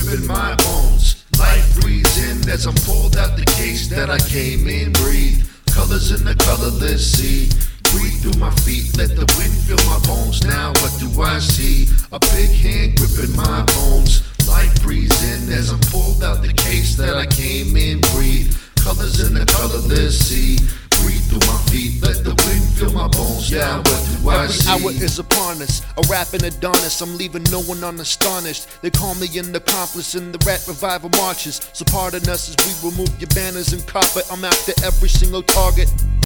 gripping my bones. Life breathes in as I'm pulled out the case that I came in. Breathe colors in the colorless sea. Breathe through my feet, let the wind fill my bones. Now what do I see? A big hand gripping my bones. Life breathes in as I'm pulled out the case that I came in. Breathe colors in the colorless sea. Breathe through my feet, let the wind fill my bones. Now what do I see? Every hour is upon us, a rapping Adonis. I'm leaving no one unastonished. They call me an accomplice in the rap revival marches. So pardon us as we remove your banners and carpet. I'm after every single target.